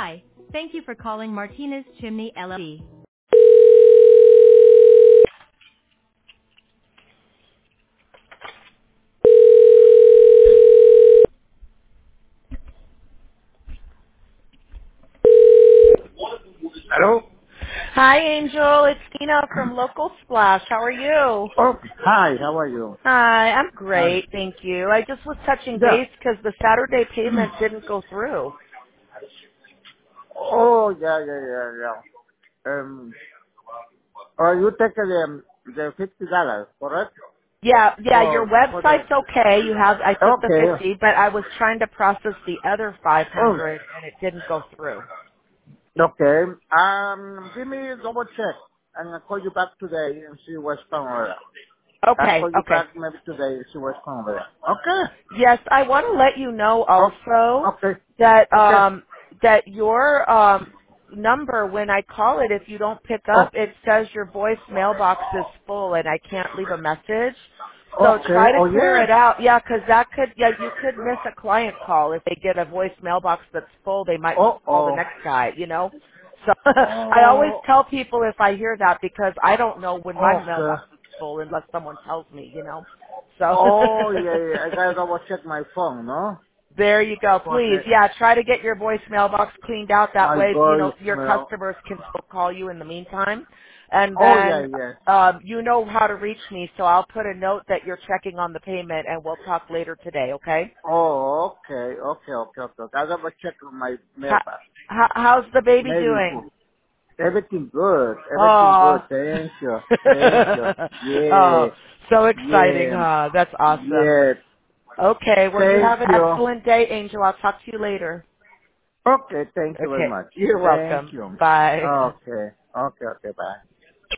Hi. Thank you for calling Martinez Chimney LLC. Hello? Hi, Angel. It's Tina from Local Splash. How are you? Oh, hi, how are you? Hi, I'm Hi. great. Thank you. I just was touching Yeah. base because the Saturday payment didn't go through. Oh, yeah. You take the $50, correct? Yeah, your For the, website's okay. I took the okay. 50, but I was trying to process the other Oh, 500 and it didn't go through. okay. Give me a double check. And I'll call you back today and see what's going on. I'll Okay, call you okay. back maybe today and see what's going on. Okay. Yes, I want to let you know Oh, also okay. that Okay. that your number when I call it, if you don't pick Oh, up, it says your voice mailbox is full and I can't leave a message. So okay. try to Oh, clear yeah. it out. Yeah, 'cause you could miss a client call if they get a voice mailbox that's full. They might just call the Oh. next guy, you know. So I always Oh, tell people if I hear that because I don't know when my okay. mailbox is full unless someone tells me, you know. So Oh, yeah. I gotta double check my phone, no? there you go. For Please, the yeah, try to get your voicemail box cleaned out. That my way, your voicemail. customers can still call you in the meantime. And Oh, yeah, then, yeah. you know how to reach me, so I'll put a note that you're checking on the payment and we'll talk later today, okay? Oh, okay. I double check my How, mailbox. how's the baby Maybe doing? for everything good. Everything Oh. good. Thank you. Thank you. Oh, Yeah. so exciting, Yeah. huh? That's awesome. Yeah. Okay, well you Thank have an you. excellent day, Angel. I'll talk to you later. Okay, thank you very Okay, much. you're Thank welcome. you. Bye. Okay. Okay, bye.